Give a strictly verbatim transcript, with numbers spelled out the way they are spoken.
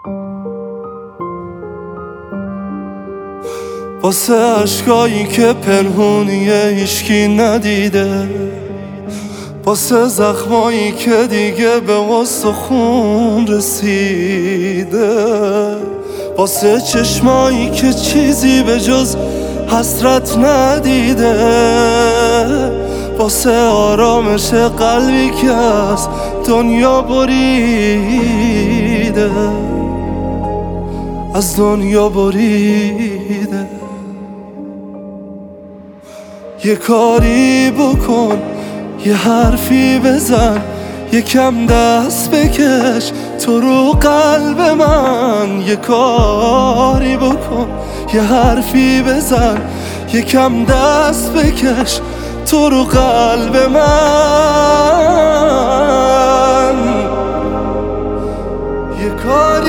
واسه عشقایی که پنهونیه هیچکی ندیده، واسه زخمایی که دیگه به استخون رسیده، واسه چشمایی که چیزی به جز حسرت ندیده، واسه آرامش قلبی که از دنیا بریده، از دنیا بریده. یه کاری بکن، یه حرفی بزن، یکم دست بکش تو رو قلب من. یه کاری بکن، یه حرفی بزن، یکم دست بکش تو رو قلب من. یه کاری